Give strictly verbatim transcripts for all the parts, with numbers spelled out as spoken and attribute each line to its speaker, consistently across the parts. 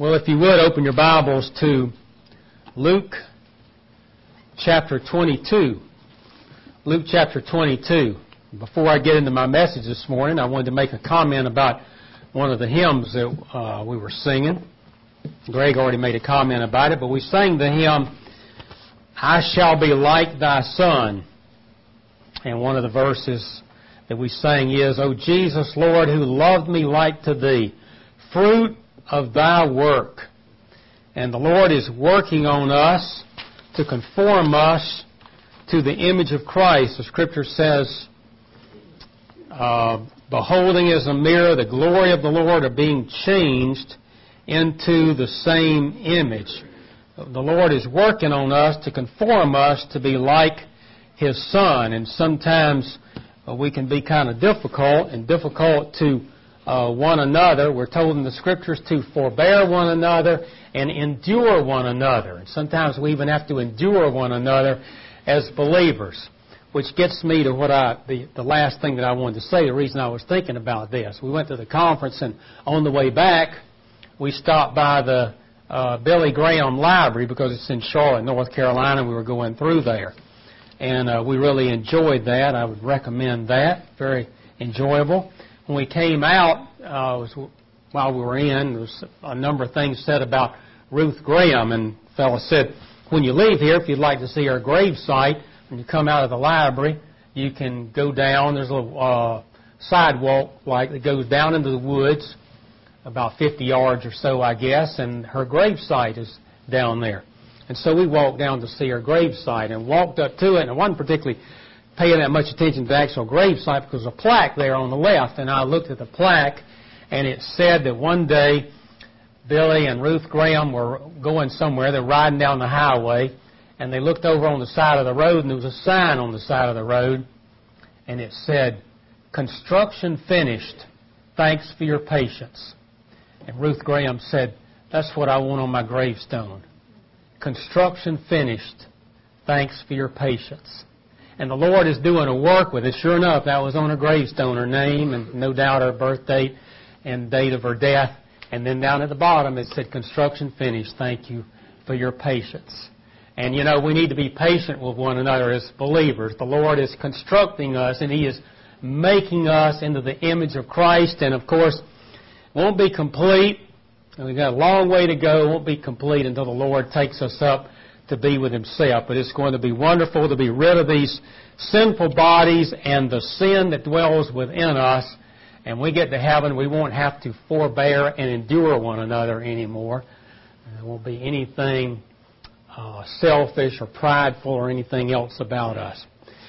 Speaker 1: Well, if you would, open your Bibles to Luke chapter twenty-two. Luke chapter twenty-two. Before I get into my message this morning, I wanted to make a comment about one of the hymns that uh, we were singing. Greg already made a comment about it, but we sang the hymn, I Shall Be Like Thy Son. And one of the verses that we sang is, O Jesus, Lord, who loved me like to Thee, fruit of Thy work. And the Lord is working on us to conform us to the image of Christ. The Scripture says, uh, beholding as a mirror the glory of the Lord, are being changed into the same image. The Lord is working on us to conform us to be like His Son. And sometimes uh, we can be kind of difficult and difficult to uh, one another. We're told in the Scriptures to forbear one another and endure one another. And sometimes we even have to endure one another as believers. Which gets me to what I the, the last thing that I wanted to say, the reason I was thinking about this. We went to the conference, and on the way back, we stopped by the uh, Billy Graham Library because it's in Charlotte, North Carolina. We were going through there. And uh, we really enjoyed that. I would recommend that. Very enjoyable. When we came out, uh, was, while we were in, there was a number of things said about Ruth Graham. And the fellow said, when you leave here, if you'd like to see her grave site, when you come out of the library, you can go down. There's a little uh, sidewalk like that goes down into the woods, about fifty yards or so, I guess, and her grave site is down there. And so we walked down to see her grave site and walked up to it, and I wasn't particularly paying that much attention to the actual grave site because there's a plaque there on the left, and I looked at the plaque, and it said that one day Billy and Ruth Graham were going somewhere. They're riding down the highway, and they looked over on the side of the road, and there was a sign on the side of the road, and it said, construction finished. Thanks for your patience. And Ruth Graham said, that's what I want on my gravestone. Construction finished. Thanks for your patience. And the Lord is doing a work with it. Sure enough, that was on her gravestone, her name, and no doubt her birth date and date of her death. And then down at the bottom it said, construction finished. Thank you for your patience. And, you know, we need to be patient with one another as believers. The Lord is constructing us, and He is making us into the image of Christ. And, of course, won't be complete. We've got a long way to go. It won't be complete until the Lord takes us up to be with Himself. But it's going to be wonderful to be rid of these sinful bodies and the sin that dwells within us. And we get to heaven, we won't have to forbear and endure one another anymore. There won't be anything uh, selfish or prideful or anything else about us.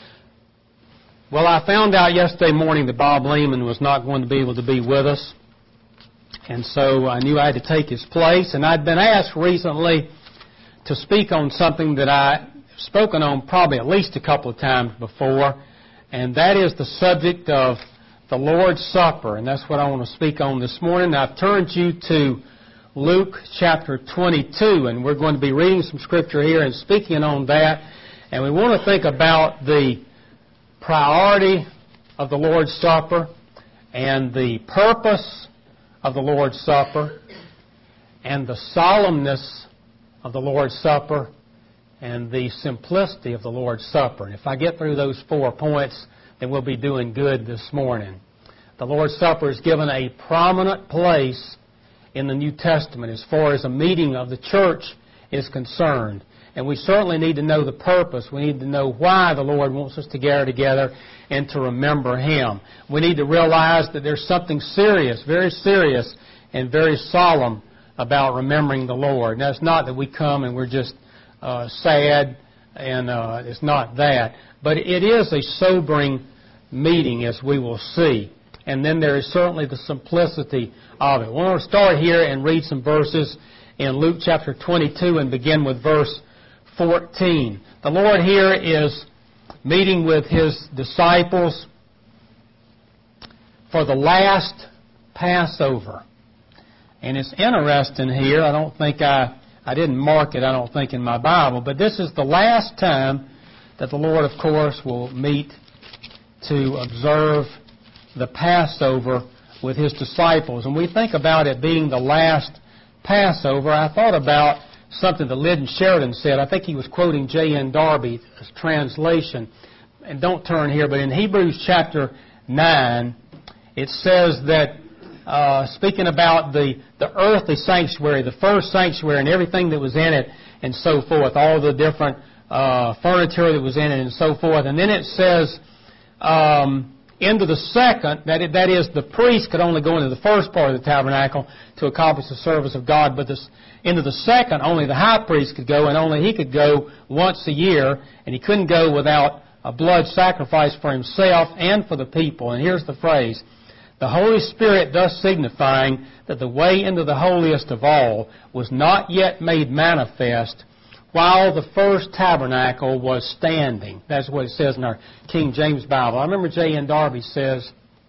Speaker 1: Well, I found out yesterday morning that Bob Lehman was not going to be able to be with us. And so I knew I had to take his place. And I'd been asked recently to speak on something that I've spoken on probably at least a couple of times before. And that is the subject of the Lord's Supper. And that's what I want to speak on this morning. I've turned you to Luke chapter twenty-two. And we're going to be reading some scripture here and speaking on that. And we want to think about the priority of the Lord's Supper and the purpose of the Lord's Supper and the solemnness of the Lord's Supper and the simplicity of the Lord's Supper. And if I get through those four points, then we'll be doing good this morning. The Lord's Supper is given a prominent place in the New Testament as far as a meeting of the church is concerned. And we certainly need to know the purpose. We need to know why the Lord wants us to gather together and to remember Him. We need to realize that there's something serious, very serious, and very solemn about remembering the Lord. Now, it's not that we come and we're just uh, sad, and uh, it's not that. But it is a sobering meeting, as we will see. And then there is certainly the simplicity of it. I want to start here and read some verses in Luke chapter twenty-two and begin with verse fourteen. The Lord here is meeting with His disciples for the last Passover. And it's interesting here. I don't think I, I didn't mark it, I don't think, in my Bible. But this is the last time that the Lord, of course, will meet to observe the Passover with His disciples. And we think about it being the last Passover, I thought about something that Lyndon Sheridan said. I think he was quoting J N Darby's translation. And don't turn here, but in Hebrews chapter nine, it says that, uh, speaking about the, the earthly sanctuary, the first sanctuary and everything that was in it and so forth, all the different uh, furniture that was in it and so forth. And then it says, um, into the second, that, it, that is, the priest could only go into the first part of the tabernacle to accomplish the service of God, but this, into the second, only the high priest could go, and only he could go once a year, and he couldn't go without a blood sacrifice for himself and for the people. And here's the phrase: the Holy Spirit thus signifying that the way into the holiest of all was not yet made manifest while the first tabernacle was standing. That's what it says in our King James Bible. I remember J N Darby says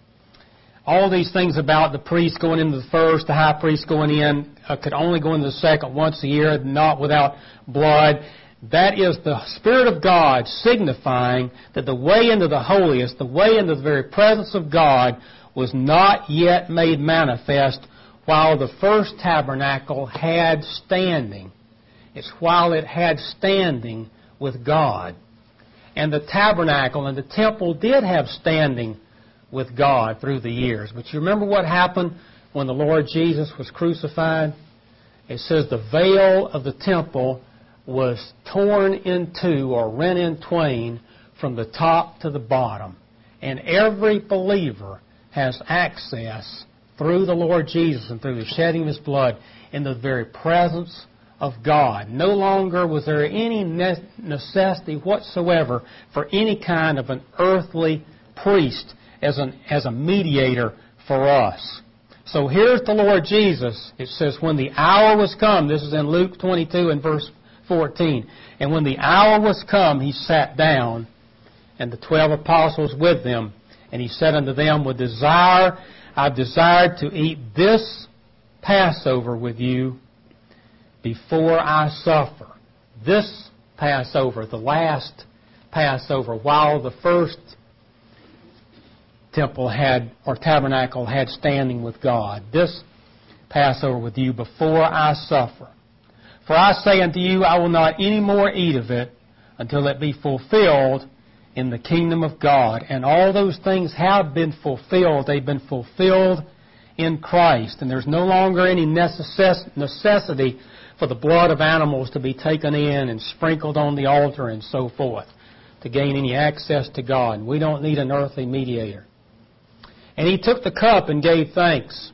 Speaker 1: all these things about the priest going into the first, the high priest going in, uh, could only go into the second once a year, not without blood. That is the Spirit of God signifying that the way into the holiest, the way into the very presence of God, was not yet made manifest while the first tabernacle had standing. It's while it had standing with God. And the tabernacle and the temple did have standing with God through the years. But you remember what happened when the Lord Jesus was crucified? It says the veil of the temple was torn in two or rent in twain from the top to the bottom. And every believer has access through the Lord Jesus and through the shedding of His blood in the very presence of God. No longer was there any necessity whatsoever for any kind of an earthly priest as an as a mediator for us. So here's the Lord Jesus. It says, when the hour was come, this is in Luke twenty-two and verse fourteen, and when the hour was come, He sat down, and the twelve apostles with them, and He said unto them, with desire, I've desired to eat this Passover with you before I suffer. This Passover, the last Passover, while the first temple had, or tabernacle had standing with God. This Passover with you before I suffer. For I say unto you, I will not any more eat of it until it be fulfilled in the kingdom of God. And all those things have been fulfilled. They've been fulfilled in Christ. And there's no longer any necess- necessity for the blood of animals to be taken in and sprinkled on the altar and so forth to gain any access to God. And we don't need an earthly mediator. And He took the cup and gave thanks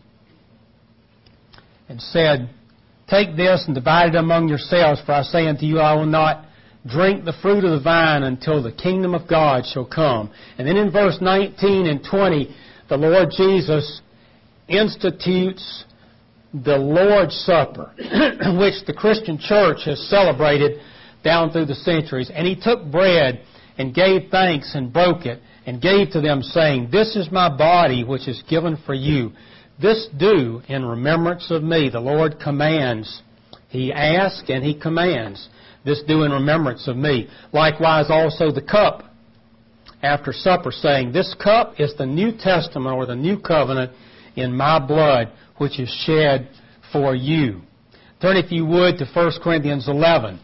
Speaker 1: and said, take this and divide it among yourselves, for I say unto you, I will not drink the fruit of the vine until the kingdom of God shall come. And then in verse nineteen and twenty, the Lord Jesus institutes the Lord's Supper, which the Christian church has celebrated down through the centuries. And He took bread and gave thanks and broke it and gave to them, saying, this is my body which is given for you. This do in remembrance of me. The Lord commands. He asks and He commands. This do in remembrance of me. Likewise also the cup after supper, saying, this cup is the New Testament or the New Covenant in my blood, which is shed for you. Turn, if you would, to First Corinthians eleven.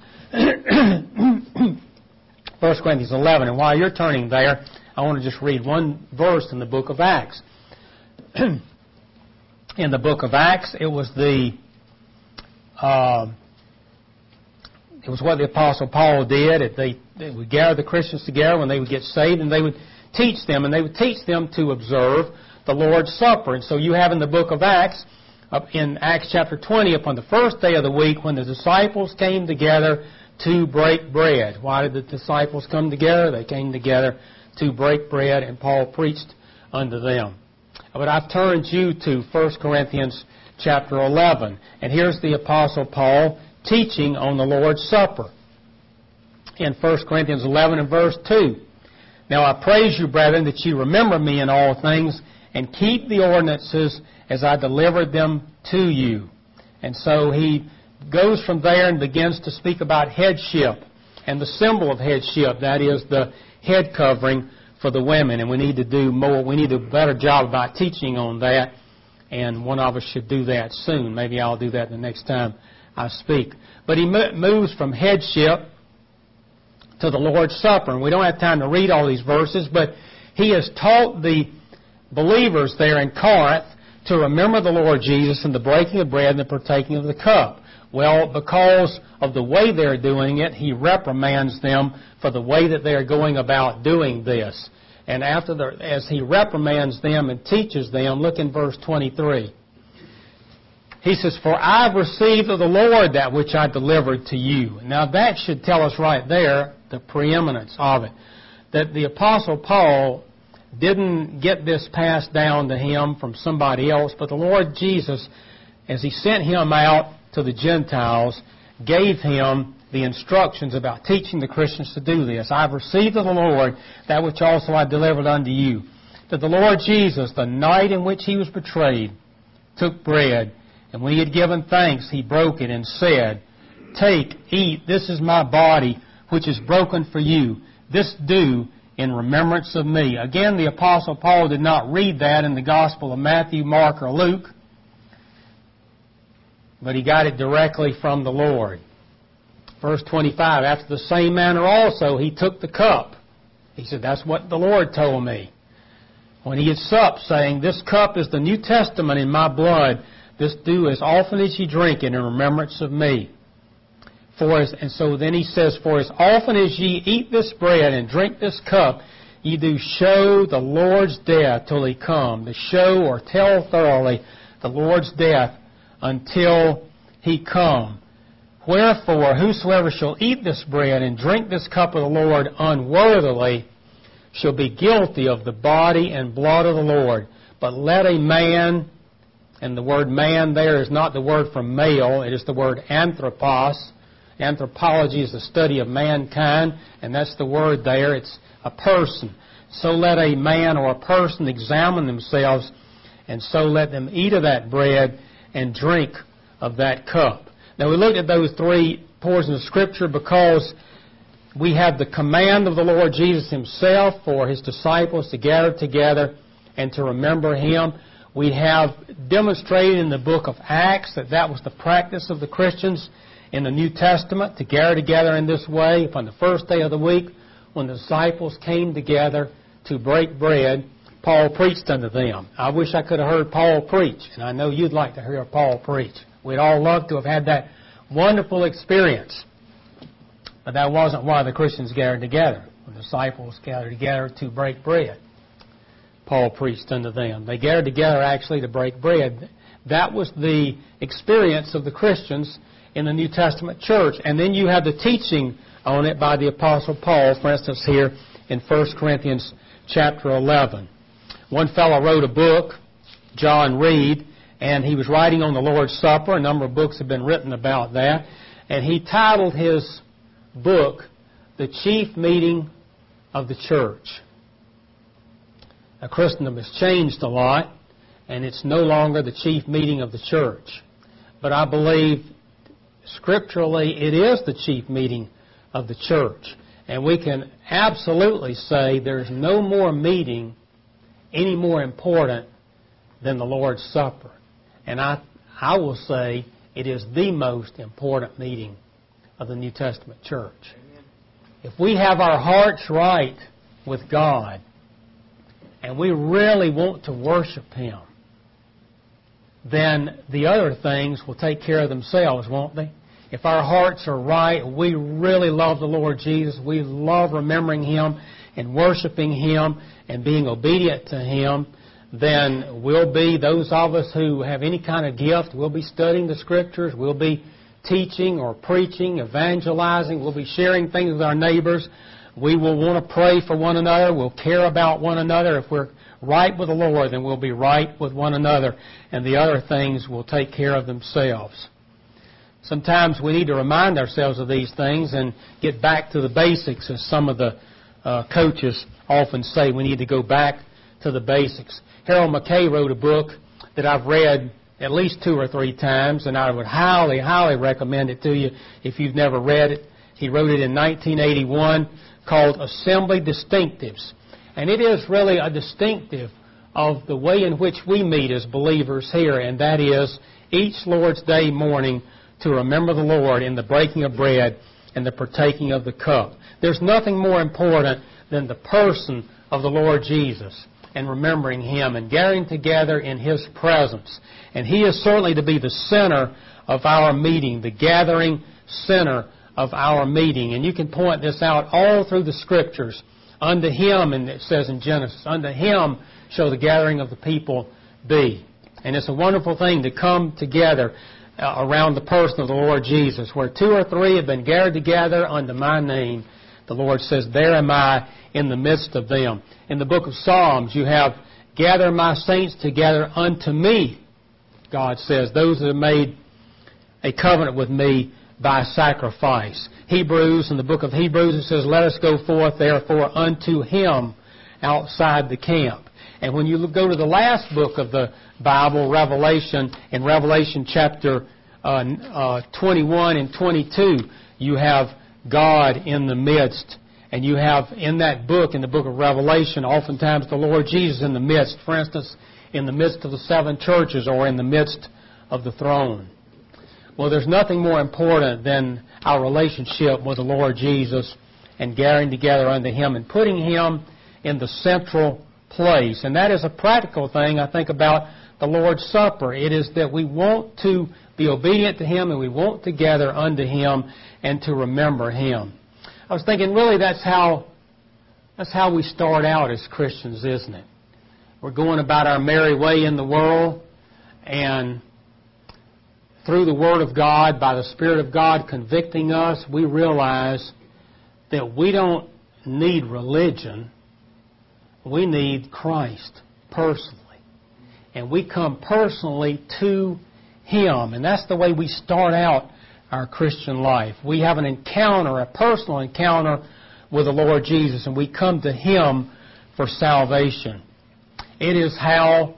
Speaker 1: First Corinthians eleven. And while you're turning there, I want to just read one verse in the book of Acts. In the book of Acts, it was the uh, it was what the Apostle Paul did. It, they, they would gather the Christians together when they would get saved, and they would teach them, and they would teach them to observe the Lord's Supper. And so you have in the book of Acts, uh, in Acts chapter twenty, upon the first day of the week, when the disciples came together to break bread. Why did the disciples come together? They came together to break bread, and Paul preached unto them. But I've turned you to First Corinthians chapter eleven. And here's the Apostle Paul teaching on the Lord's Supper. In First Corinthians eleven and verse two. Now I praise you, brethren, that you remember me in all things, and keep the ordinances as I delivered them to you. And so he goes from there and begins to speak about headship and the symbol of headship, that is the head covering for the women. And we need to do more, we need to do a better job about teaching on that and one of us should do that soon. Maybe I'll do that the next time I speak. But he mo- moves from headship to the Lord's Supper, and we don't have time to read all these verses, but he has taught the believers there in Corinth to remember the Lord Jesus and the breaking of bread and the partaking of the cup. Well, because of the way they're doing it, he reprimands them for the way that they're going about doing this. And after the, as he reprimands them and teaches them, look in verse twenty-three. He says, "For I have received of the Lord that which I delivered to you." Now that should tell us right there the preeminence of it. That the Apostle Paul didn't get this passed down to him from somebody else, but the Lord Jesus, as he sent him out to the Gentiles, gave him the instructions about teaching the Christians to do this. "I have received of the Lord that which also I delivered unto you, that the Lord Jesus, the night in which he was betrayed, took bread, and when he had given thanks, he broke it and said, Take, eat, this is my body, which is broken for you. This do in remembrance of me." Again, the Apostle Paul did not read that in the Gospel of Matthew, Mark, or Luke, but he got it directly from the Lord. Verse twenty-five, "After the same manner also he took the cup." He said, "That's what the Lord told me. When he had supped, saying, This cup is the New Testament in my blood. This do as often as ye drink it in remembrance of me. For as, and so then he says, For as often as ye eat this bread and drink this cup, ye do show the Lord's death till he come." To show or tell thoroughly the Lord's death until he come. "Wherefore, whosoever shall eat this bread and drink this cup of the Lord unworthily shall be guilty of the body and blood of the Lord. But let a man," and the word man there is not the word for male, it is the word anthropos. Anthropology is the study of mankind, and that's the word there. It's a person. "So let a man or a person examine themselves, and so let them eat of that bread and drink of that cup." Now, we looked at those three portions of Scripture because we have the command of the Lord Jesus himself for his disciples to gather together and to remember him. We have demonstrated in the book of Acts that that was the practice of the Christians in the New Testament, to gather together in this way. Upon the first day of the week, when the disciples came together to break bread, Paul preached unto them. I wish I could have heard Paul preach, and I know you'd like to hear Paul preach. We'd all love to have had that wonderful experience. But that wasn't why the Christians gathered together. The disciples gathered together to break bread. Paul preached unto them. They gathered together actually to break bread. That was the experience of the Christians in the New Testament church. And then you have the teaching on it by the Apostle Paul, for instance, here in First Corinthians chapter eleven. One fellow wrote a book, John Reed, and he was writing on the Lord's Supper. A number of books have been written about that. And he titled his book, The Chief Meeting of the Church. Now, Christendom has changed a lot, and it's no longer the chief meeting of the church. But I believe scripturally it is the chief meeting of the church. And we can absolutely say there's no more meeting any more important than the Lord's Supper. And I, I will say it is the most important meeting of the New Testament church. Amen. If we have our hearts right with God, and we really want to worship him, then the other things will take care of themselves, won't they? If our hearts are right, we really love the Lord Jesus, we love remembering him and worshiping him and being obedient to him, then we'll be, those of us who have any kind of gift, we'll be studying the Scriptures, we'll be teaching or preaching, evangelizing, we'll be sharing things with our neighbors. We will want to pray for one another. We'll care about one another. If we're right with the Lord, then we'll be right with one another, and the other things will take care of themselves. Sometimes we need to remind ourselves of these things and get back to the basics, as some of the uh, coaches often say. We need to go back to the basics. Harold McKay wrote a book that I've read at least two or three times, and I would highly, highly recommend it to you if you've never read it. He wrote it in nineteen eighty-one, called Assembly Distinctives. And it is really a distinctive of the way in which we meet as believers here, and that is each Lord's Day morning to remember the Lord in the breaking of bread and the partaking of the cup. There's nothing more important than the person of the Lord Jesus and remembering Him and gathering together in His presence. And He is certainly to be the center of our meeting, the gathering center of our meeting. And you can point this out all through the Scriptures. Unto Him, and it says in Genesis, unto Him shall the gathering of the people be. And it's a wonderful thing to come together uh, around the person of the Lord Jesus. Where two or three have been gathered together unto my name, the Lord says, there am I in the midst of them. In the book of Psalms, you have, gather my saints together unto me, God says, those that have made a covenant with me by sacrifice. Hebrews, in the book of Hebrews, it says, let us go forth, therefore, unto Him outside the camp. And when you go to the last book of the Bible, Revelation, in Revelation chapter uh, uh, twenty-one and twenty-two, you have God in the midst. And you have in that book, in the book of Revelation, oftentimes the Lord Jesus in the midst. For instance, in the midst of the seven churches or in the midst of the throne. Well, there's nothing more important than our relationship with the Lord Jesus and gathering together unto Him and putting Him in the central place. And that is a practical thing, I think, about the Lord's Supper. It is that we want to be obedient to Him and we want to gather unto Him and to remember Him. I was thinking, really, that's how that's how we start out as Christians, isn't it? We're going about our merry way in the world, and through the Word of God, by the Spirit of God convicting us, we realize that we don't need religion. We need Christ personally. And we come personally to Him. And that's the way we start out our Christian life. We have an encounter, a personal encounter with the Lord Jesus, and we come to Him for salvation. It is how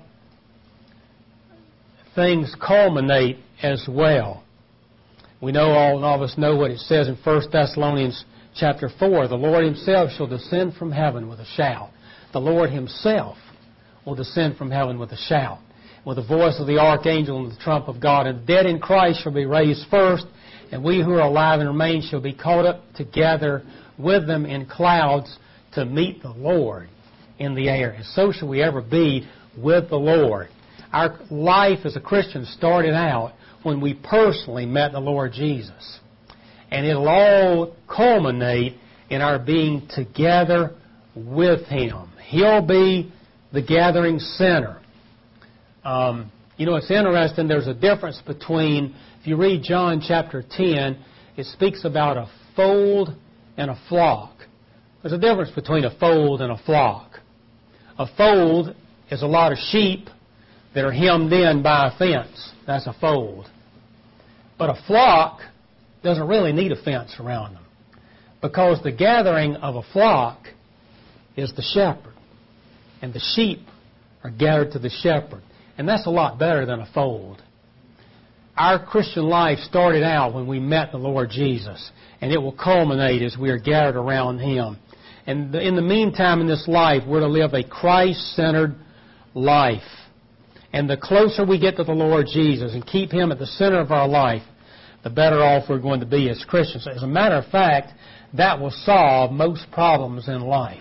Speaker 1: things culminate as well. We know, all of us know what it says in First Thessalonians chapter four. The Lord Himself shall descend from heaven with a shout. The Lord Himself will descend from heaven with a shout, with the voice of the archangel and the trump of God. And the dead in Christ shall be raised first, and we who are alive and remain shall be caught up together with them in clouds to meet the Lord in the air. And so shall we ever be with the Lord. Our life as a Christian started out when we personally met the Lord Jesus. And it'll all culminate in our being together with Him. He'll be the gathering center. Um, you know, it's interesting, there's a difference between, if you read John chapter ten, it speaks about a fold and a flock. There's a difference between a fold and a flock. A fold is a lot of sheep that are hemmed in by a fence. That's a fold. But a flock doesn't really need a fence around them, because the gathering of a flock is the shepherd, and the sheep are gathered to the shepherd. And that's a lot better than a fold. Our Christian life started out when we met the Lord Jesus, and it will culminate as we are gathered around Him. And in the meantime in this life, we're to live a Christ-centered life. And the closer we get to the Lord Jesus and keep Him at the center of our life, the better off we're going to be as Christians. As a matter of fact, that will solve most problems in life.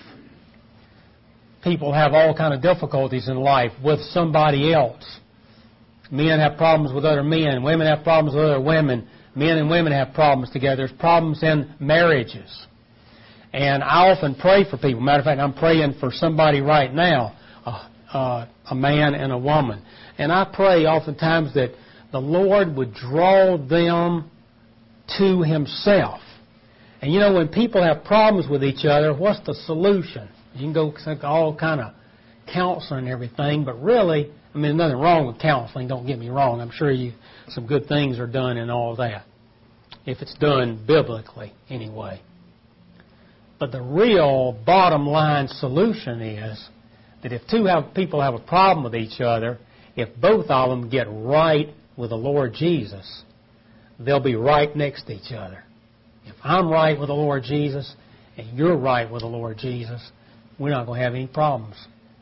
Speaker 1: People have all kinds of difficulties in life with somebody else. Men have problems with other men. Women have problems with other women. Men and women have problems together. There's problems in marriages. And I often pray for people. Matter of fact, I'm praying for somebody right now, uh, uh, a man and a woman. And I pray oftentimes that the Lord would draw them to Himself. And you know, when people have problems with each other, what's the solution? You can go all kind of counseling and everything, but really, I mean, there's nothing wrong with counseling, don't get me wrong. I'm sure you some good things are done in all that, if it's done biblically anyway. But the real bottom line solution is that if two have, people have a problem with each other, if both of them get right with the Lord Jesus, they'll be right next to each other. If I'm right with the Lord Jesus and you're right with the Lord Jesus, we're not going to have any problems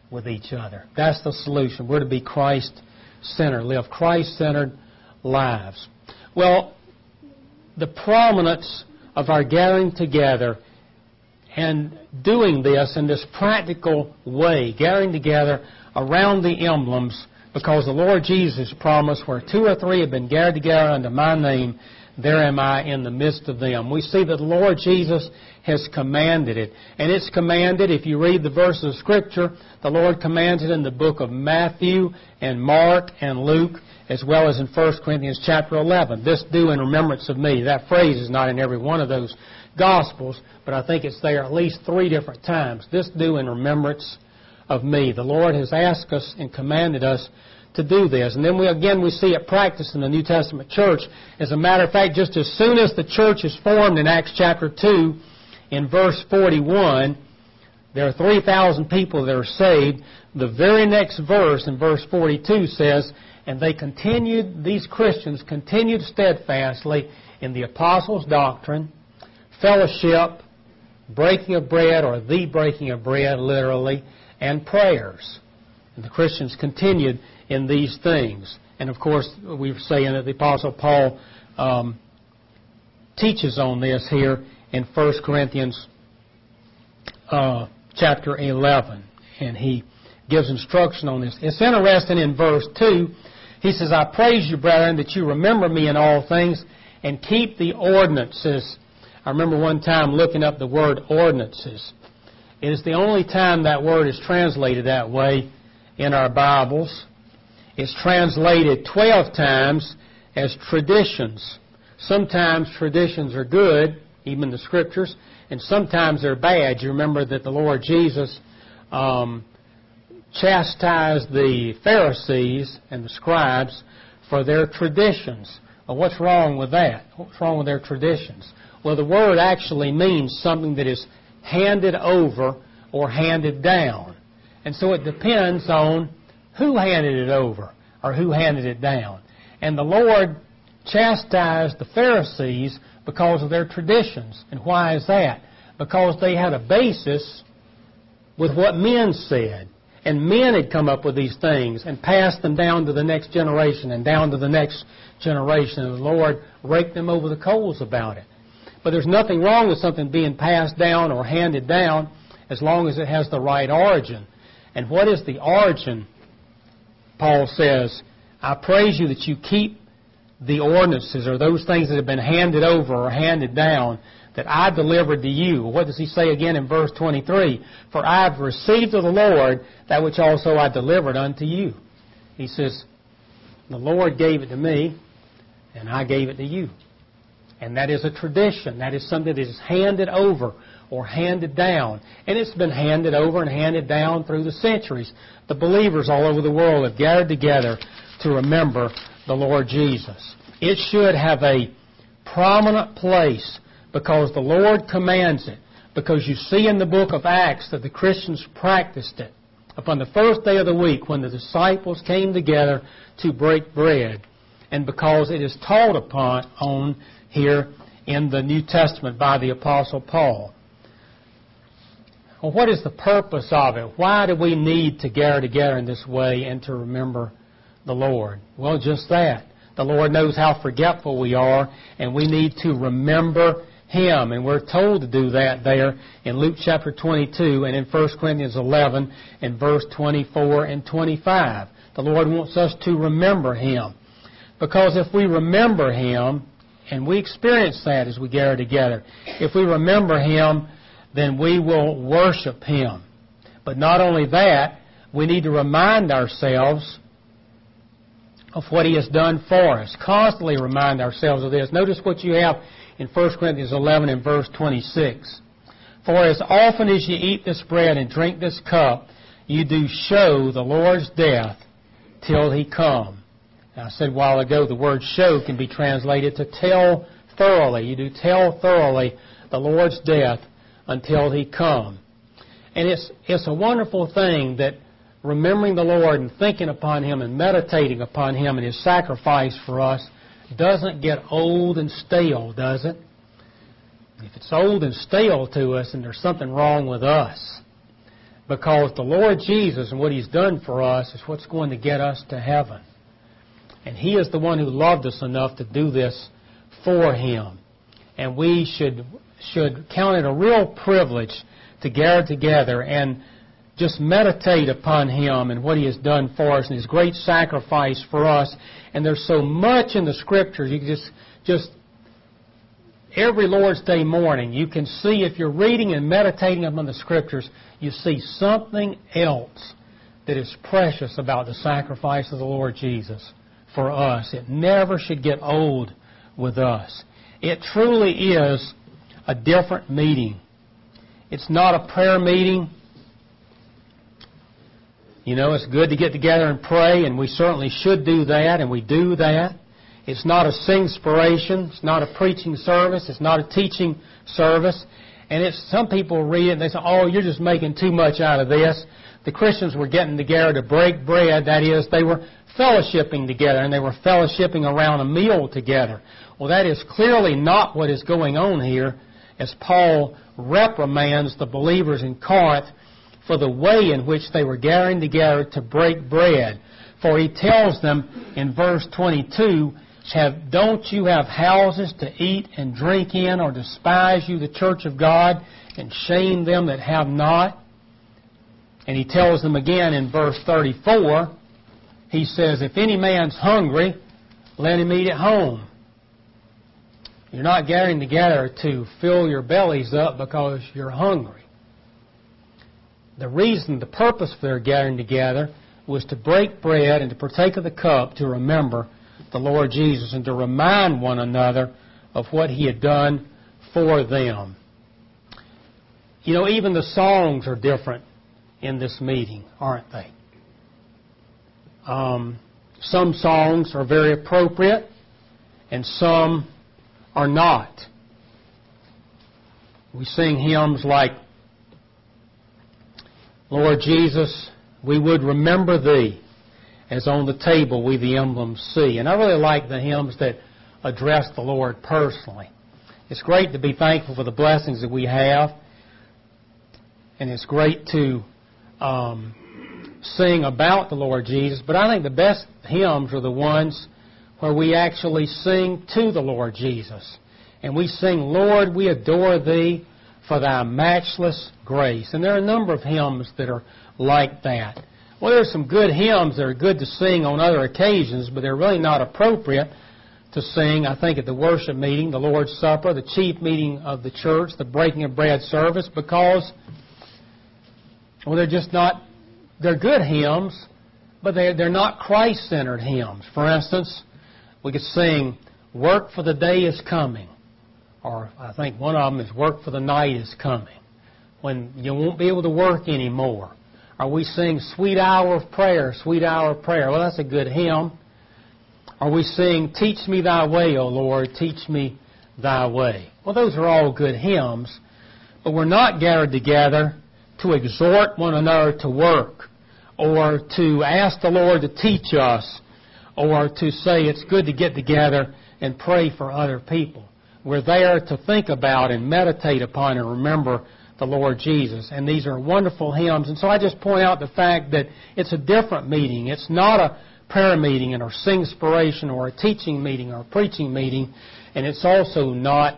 Speaker 1: with each other. That's the solution. We're to be Christ-centered, live Christ-centered lives. Well, the prominence of our gathering together and doing this in this practical way, gathering together around the emblems, because the Lord Jesus promised, where two or three have been gathered together under my name, there am I in the midst of them. We see that the Lord Jesus has commanded it. And it's commanded, if you read the verses of Scripture, the Lord commands it in the book of Matthew and Mark and Luke, as well as in First Corinthians chapter eleven. This do in remembrance of me. That phrase is not in every one of those Gospels, but I think it's there at least three different times. This do in remembrance of me. The Lord has asked us and commanded us to do this. And then we again we see it practiced in the New Testament church. As a matter of fact, just as soon as the church is formed in Acts chapter two, in verse forty-one, there are three thousand people that are saved. The very next verse, in verse forty-two, says, and they continued, these Christians continued steadfastly in the apostles' doctrine, fellowship, breaking of bread, or the breaking of bread, literally, and prayers. And the Christians continued in these things. And of course, we were saying that the Apostle Paul um, teaches on this here in First Corinthians uh, chapter eleven. And he gives instruction on this. It's interesting in verse two, he says, I praise you, brethren, that you remember me in all things and keep the ordinances. I remember one time looking up the word ordinances. It is the only time that word is translated that way in our Bibles. It's translated twelve times as traditions. Sometimes traditions are good, even the Scriptures, and sometimes they're bad. You remember that the Lord Jesus um, chastised the Pharisees and the scribes for their traditions. Well, what's wrong with that? What's wrong with their traditions? Well, the word actually means something that is handed over or handed down. And so it depends on who handed it over or who handed it down. And the Lord chastised the Pharisees because of their traditions. And why is that? Because they had a basis with what men said. And men had come up with these things and passed them down to the next generation and down to the next generation. And the Lord raked them over the coals about it. But there's nothing wrong with something being passed down or handed down as long as it has the right origin. And what is the origin? Paul says, I praise you that you keep the ordinances, or those things that have been handed over or handed down, that I delivered to you. What does he say again in verse twenty-three? For I have received of the Lord that which also I delivered unto you. He says, the Lord gave it to me, and I gave it to you. And that is a tradition. That is something that is handed over or handed down. And it's been handed over and handed down through the centuries. The believers all over the world have gathered together to remember the Lord Jesus. It should have a prominent place because the Lord commands it. Because you see in the book of Acts that the Christians practiced it upon the first day of the week when the disciples came together to break bread. And because it is taught upon on here in the New Testament by the Apostle Paul. Well, what is the purpose of it? Why do we need to gather together in this way and to remember the Lord? Well, just that. The Lord knows how forgetful we are, and we need to remember Him. And we're told to do that there in Luke chapter twenty-two and in First Corinthians eleven and verse twenty-four and twenty-five. The Lord wants us to remember Him. Because if we remember Him, and we experience that as we gather together, if we remember Him, then we will worship Him. But not only that, we need to remind ourselves of what He has done for us. Constantly remind ourselves of this. Notice what you have in First Corinthians eleven and verse twenty-six. For as often as you eat this bread and drink this cup, you do show the Lord's death till He come. Now, I said a while ago the word show can be translated to tell thoroughly. You do tell thoroughly the Lord's death until He come. And it's, it's a wonderful thing that remembering the Lord and thinking upon Him and meditating upon Him and His sacrifice for us doesn't get old and stale, does it? If it's old and stale to us, then there's something wrong with us. because the Lord Jesus and what He's done for us is what's going to get us to heaven. And He is the one who loved us enough to do this for Him. And we should should count it a real privilege to gather together and just meditate upon Him and what He has done for us and His great sacrifice for us. And there's so much in the Scriptures. You can just, just every Lord's Day morning, you can see, if you're reading and meditating upon the Scriptures, you see something else that is precious about the sacrifice of the Lord Jesus for us. It never should get old with us. It truly is a different meeting. It's not a prayer meeting. You know, it's good to get together and pray, and we certainly should do that, and we do that. It's not a singspiration. It's not a preaching service. It's not a teaching service. And it's, some people read it and they say, oh, you're just making too much out of this. The Christians were getting together to break bread. That is, they were fellowshipping together, and they were fellowshipping around a meal together. Well, that is clearly not what is going on here, as Paul reprimands the believers in Corinth for the way in which they were gathering together to break bread. For he tells them in verse twenty-two, have, don't you have houses to eat and drink in, or despise you the church of God, and shame them that have not? And he tells them again in verse thirty-four, he says, if any man's hungry, let him eat at home. You're not gathering together to fill your bellies up because you're hungry. The reason, the purpose for their gathering together was to break bread and to partake of the cup to remember the Lord Jesus and to remind one another of what He had done for them. You know, even the songs are different in this meeting, aren't they? Um, some songs are very appropriate and some are not. We sing hymns like, Lord Jesus, we would remember Thee, as on the table we the emblems see. And I really like the hymns that address the Lord personally. It's great to be thankful for the blessings that we have, and it's great to um, sing about the Lord Jesus, but I think the best hymns are the ones where we actually sing to the Lord Jesus. And we sing, Lord, we adore Thee for Thy matchless grace. And there are a number of hymns that are like that. Well, there are some good hymns that are good to sing on other occasions, but they're really not appropriate to sing, I think, at the worship meeting, the Lord's Supper, the chief meeting of the church, the breaking of bread service, because, well, they're just not, they're good hymns, but they're, they're not Christ-centered hymns. For instance, we could sing, Work for the Day is Coming. Or I think one of them is Work for the Night is Coming, when you won't be able to work anymore. Or we sing Sweet Hour of Prayer, Sweet Hour of Prayer. Well, that's a good hymn. Or we sing Teach Me Thy Way, O Lord, Teach Me Thy Way. Well, those are all good hymns, but we're not gathered together to exhort one another to work, or to ask the Lord to teach us, or to say it's good to get together and pray for other people. We're there to think about and meditate upon and remember the Lord Jesus. And these are wonderful hymns. And so I just point out the fact that it's a different meeting. It's not a prayer meeting or singspiration or a teaching meeting or a preaching meeting. And it's also not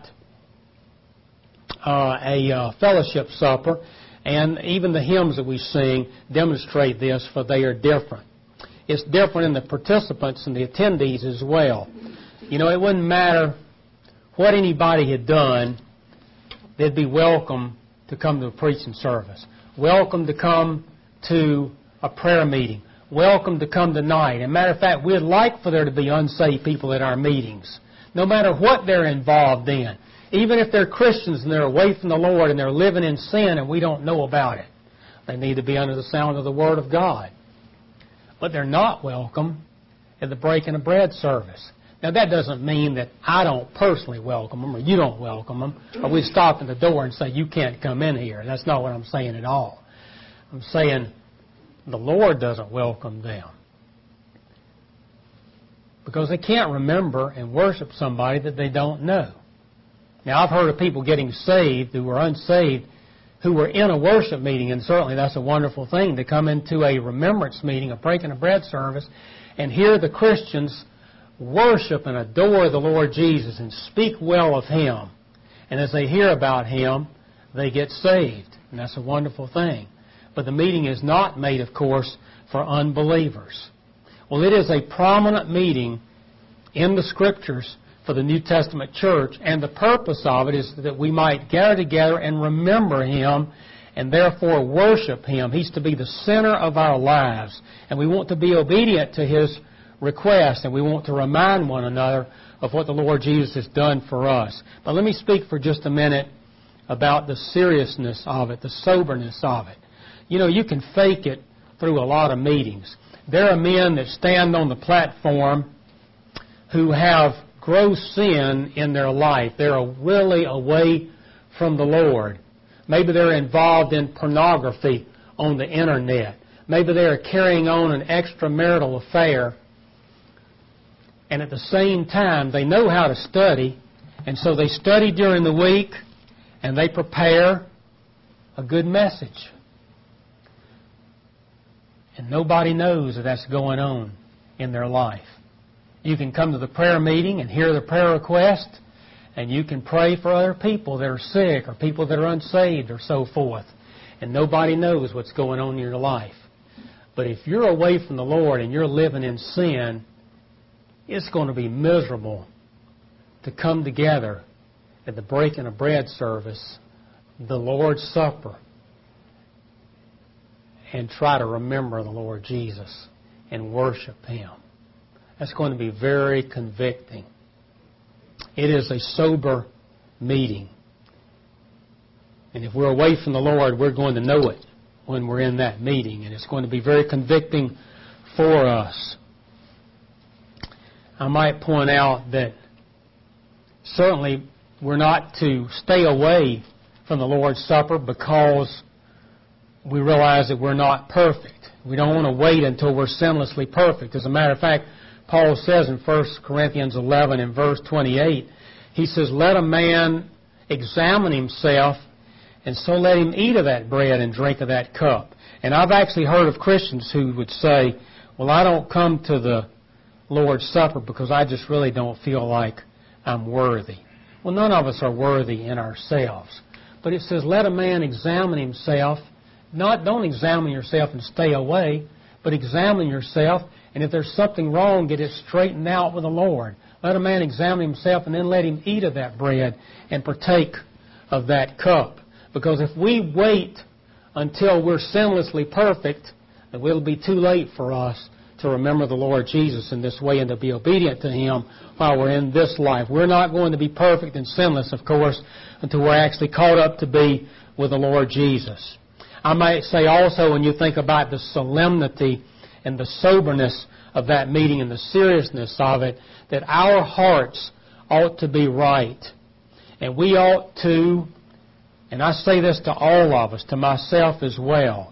Speaker 1: uh, a uh, fellowship supper. And even the hymns that we sing demonstrate this, for they are different. It's different in the participants and the attendees as well. You know, it wouldn't matter what anybody had done, they'd be welcome to come to a preaching service. Welcome to come to a prayer meeting. Welcome to come tonight. As a matter of fact, we'd like for there to be unsaved people at our meetings, no matter what they're involved in. Even if they're Christians and they're away from the Lord and they're living in sin and we don't know about it. They need to be under the sound of the Word of God. But they're not welcome at the breaking of bread service. Now, that doesn't mean that I don't personally welcome them or you don't welcome them, or we stop at the door and say, you can't come in here. That's not what I'm saying at all. I'm saying the Lord doesn't welcome them because they can't remember and worship somebody that they don't know. Now, I've heard of people getting saved who were unsaved who were in a worship meeting, and certainly that's a wonderful thing to come into a remembrance meeting, a breaking of bread service, and hear the Christians worship and adore the Lord Jesus and speak well of Him. And as they hear about Him, they get saved, and that's a wonderful thing. But the meeting is not made, of course, for unbelievers. Well, it is a prominent meeting in the Scriptures for the New Testament church, and the purpose of it is that we might gather together and remember Him and therefore worship Him. He's to be the center of our lives, and we want to be obedient to His request, and we want to remind one another of what the Lord Jesus has done for us. But let me speak for just a minute about the seriousness of it, the soberness of it. You know, you can fake it through a lot of meetings. There are men that stand on the platform who have gross sin in their life. They're really away from the Lord. Maybe they're involved in pornography on the internet. Maybe they're carrying on an extramarital affair. And at the same time, they know how to study, and so they study during the week, and they prepare a good message. And nobody knows that that's going on in their life. You can come to the prayer meeting and hear the prayer request, and you can pray for other people that are sick or people that are unsaved or so forth. And nobody knows what's going on in your life. But if you're away from the Lord and you're living in sin, it's going to be miserable to come together at the breaking of bread service, the Lord's Supper, and try to remember the Lord Jesus and worship Him. That's going to be very convicting. It is a sober meeting. And if we're away from the Lord, we're going to know it when we're in that meeting. And it's going to be very convicting for us. I might point out that certainly we're not to stay away from the Lord's Supper because we realize that we're not perfect. We don't want to wait until we're sinlessly perfect. As a matter of fact, Paul says in First Corinthians eleven and verse twenty-eight, he says, let a man examine himself, and so let him eat of that bread and drink of that cup. And I've actually heard of Christians who would say, well, I don't come to the Lord's Supper because I just really don't feel like I'm worthy. Well, none of us are worthy in ourselves. But it says, let a man examine himself. Not, don't examine yourself and stay away, but examine yourself, and if there's something wrong, get it straightened out with the Lord. Let a man examine himself, and then let him eat of that bread and partake of that cup. Because if we wait until we're sinlessly perfect, then it'll be too late for us to remember the Lord Jesus in this way and to be obedient to Him while we're in this life. We're not going to be perfect and sinless, of course, until we're actually caught up to be with the Lord Jesus. I might say also, when you think about the solemnity and the soberness of that meeting and the seriousness of it, that our hearts ought to be right. And we ought to, and I say this to all of us, to myself as well,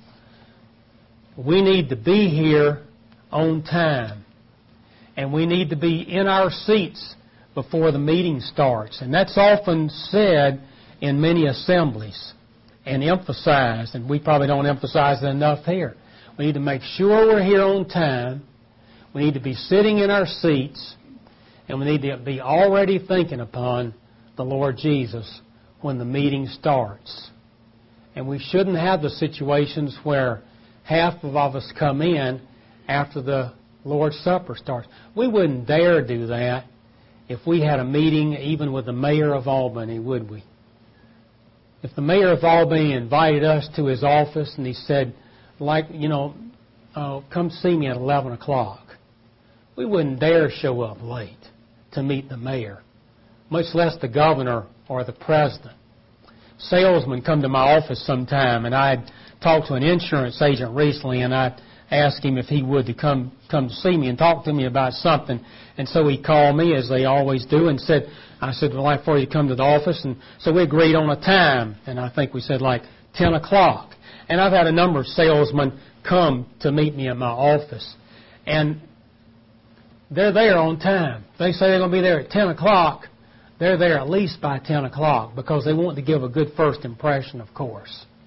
Speaker 1: we need to be here on time. And we need to be in our seats before the meeting starts. And that's often said in many assemblies and emphasized, and we probably don't emphasize it enough here. We need to make sure we're here on time. We need to be sitting in our seats, and we need to be already thinking upon the Lord Jesus when the meeting starts. And we shouldn't have the situations where half of us come in after the Lord's Supper starts. We wouldn't dare do that if we had a meeting even with the mayor of Albany, would we? If the mayor of Albany invited us to his office and he said, like, you know, uh, come see me at eleven o'clock, we wouldn't dare show up late to meet the mayor, much less the governor or the president. Salesmen come to my office sometime, and I'd talked to an insurance agent recently, and I asked him if he would to come come see me and talk to me about something. And so he called me, as they always do, and said, I said, well, I'd like for you to come to the office. And so we agreed on a time, and I think we said like ten o'clock. And I've had a number of salesmen come to meet me at my office, and they're there on time. They say they're going to be there at ten o'clock. They're there at least by ten o'clock because they want to give a good first impression, of course.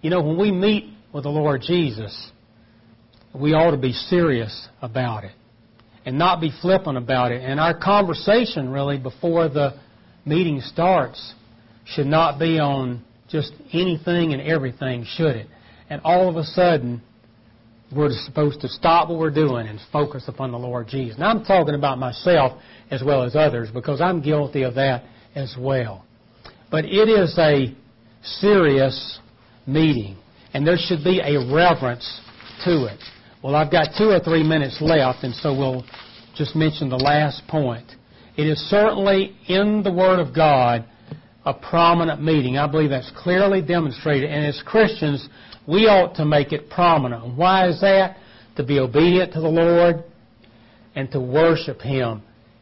Speaker 1: You know, when we meet with the Lord Jesus, we ought to be serious about it and not be flippant about it. And our conversation, really, before the meeting starts should not be on just anything and everything, should it? And all of a sudden, we're supposed to stop what we're doing and focus upon the Lord Jesus. Now, I'm talking about myself as well as others because I'm guilty of that as well. But it is a serious meeting, and there should be a reverence to it. Well, I've got two or three minutes left, and so we'll just mention the last point. It is certainly in the Word of God a prominent meeting. I believe that's clearly demonstrated, and as Christians, we ought to make it prominent. Why is that? To be obedient to the Lord and to worship Him.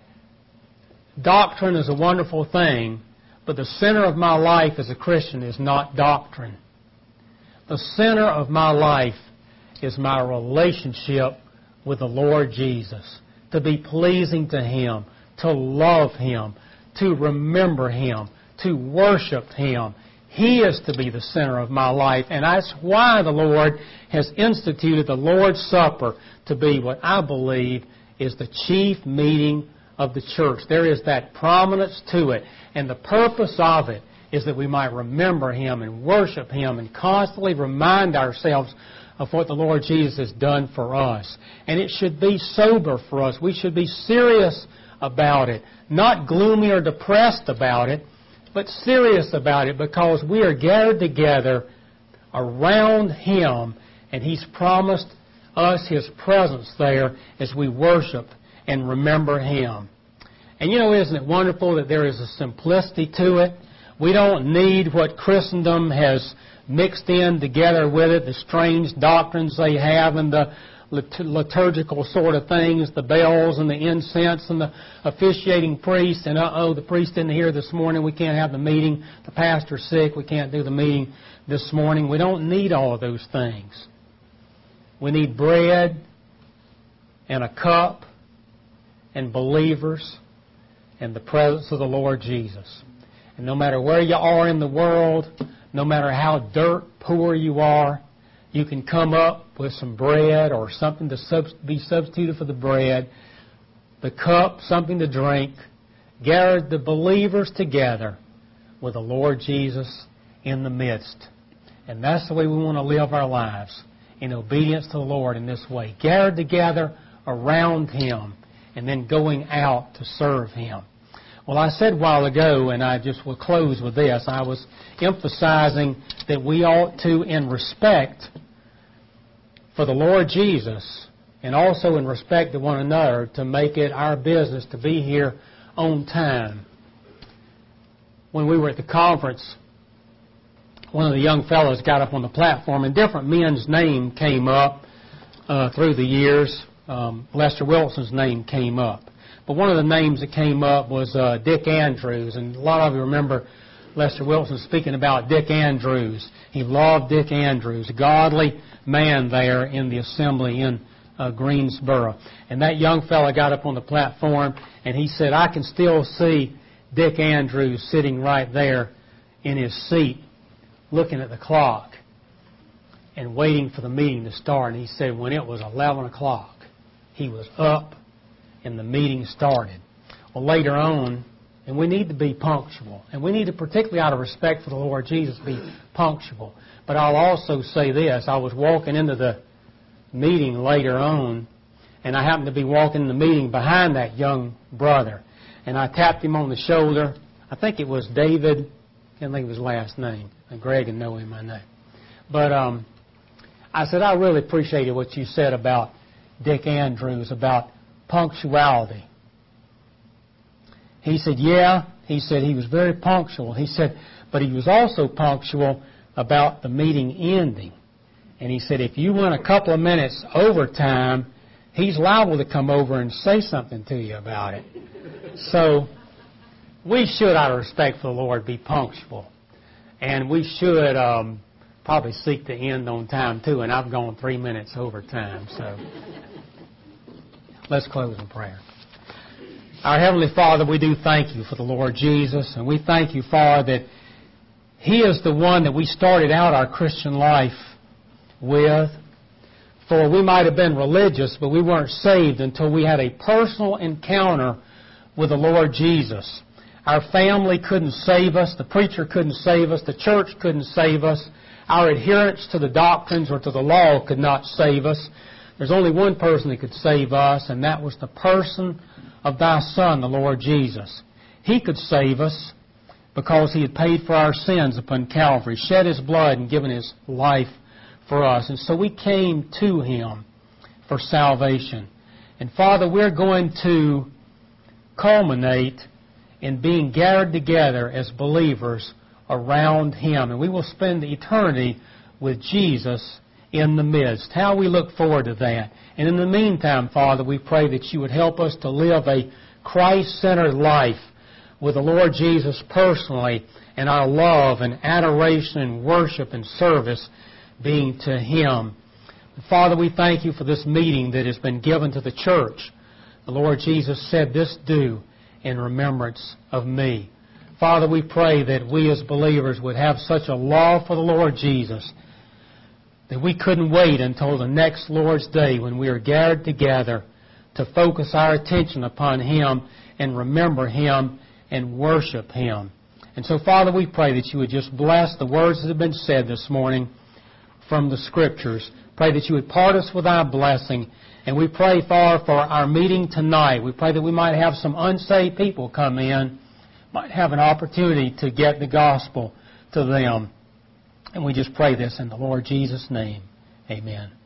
Speaker 1: Doctrine is a wonderful thing, but the center of my life as a Christian is not doctrine. The center of my life is my relationship with the Lord Jesus, to be pleasing to Him, to love Him, to remember Him, to worship Him. He is to be the center of my life, and that's why the Lord has instituted the Lord's Supper to be what I believe is the chief meeting of the church. There is that prominence to it, and the purpose of it is that we might remember Him and worship Him and constantly remind ourselves of what the Lord Jesus has done for us. And it should be sober for us. We should be serious about it, not gloomy or depressed about it, but serious about it because we are gathered together around Him, and He's promised us His presence there as we worship and remember Him. And you know, isn't it wonderful that there is a simplicity to it? We don't need what Christendom has mixed in together with it, the strange doctrines they have and the liturgical sort of things, the bells and the incense and the officiating priest, and uh-oh, the priest isn't here this morning, we can't have the meeting, the pastor's sick, we can't do the meeting this morning. We don't need all of those things. We need bread and a cup and believers and the presence of the Lord Jesus. And no matter where you are in the world, no matter how dirt poor you are, you can come up with some bread or something to sub- be substituted for the bread, the cup, something to drink, gather the believers together with the Lord Jesus in the midst. And that's the way we want to live our lives, in obedience to the Lord in this way. Gathered together around Him and then going out to serve Him. Well, I said a while ago, and I just will close with this, I was emphasizing that we ought to, in respect for the Lord Jesus, and also in respect to one another, to make it our business to be here on time. When we were at the conference, one of the young fellows got up on the platform, and different men's name came up uh, through the years. Um, Lester Wilson's name came up. But one of the names that came up was uh, Dick Andrews, and a lot of you remember Lester Wilson speaking about Dick Andrews. He loved Dick Andrews, a godly man there in the assembly in uh, Greensboro. And that young fellow got up on the platform, and he said, I can still see Dick Andrews sitting right there in his seat, looking at the clock and waiting for the meeting to start. And he said when it was eleven o'clock, he was up and the meeting started. Well, later on, and we need to be punctual, and we need to, particularly out of respect for the Lord Jesus, be punctual. But I'll also say this. I was walking into the meeting later on, and I happened to be walking in the meeting behind that young brother. And I tapped him on the shoulder. I think it was David. I can't think of his last name. Greg can know him, my name. But um, I said, I really appreciated what you said about Dick Andrews, about punctuality. He said, yeah. He said he was very punctual. He said, but he was also punctual about the meeting ending. And he said, if you went a couple of minutes over time, he's liable to come over and say something to you about it. So we should, out of respect for the Lord, be punctual. And we should um, probably seek to end on time, too. And I've gone three minutes over time. So let's close in prayer. Our Heavenly Father, we do thank you for the Lord Jesus. And we thank you, Father, that He is the one that we started out our Christian life with. For we might have been religious, but we weren't saved until we had a personal encounter with the Lord Jesus. Our family couldn't save us. The preacher couldn't save us. The church couldn't save us. Our adherence to the doctrines or to the law could not save us. There's only one person that could save us, and that was the person of Thy Son, the Lord Jesus. He could save us because He had paid for our sins upon Calvary, shed His blood and given His life for us. And so we came to Him for salvation. And Father, we're going to culminate in being gathered together as believers around Him. And we will spend eternity with Jesus in the midst. How we look forward to that. And in the meantime, Father, we pray that You would help us to live a Christ-centered life with the Lord Jesus personally, and our love and adoration and worship and service being to Him. Father, we thank You for this meeting that has been given to the church. The Lord Jesus said, "This do in remembrance of Me." Father, we pray that we as believers would have such a love for the Lord Jesus that we couldn't wait until the next Lord's Day when we are gathered together to focus our attention upon Him and remember Him and worship Him. And so, Father, we pray that You would just bless the words that have been said this morning from the Scriptures. Pray that You would part us with Thy blessing. And we pray, Father, for our meeting tonight. We pray that we might have some unsaved people come in, might have an opportunity to get the gospel to them. And we just pray this in the Lord Jesus' name. Amen.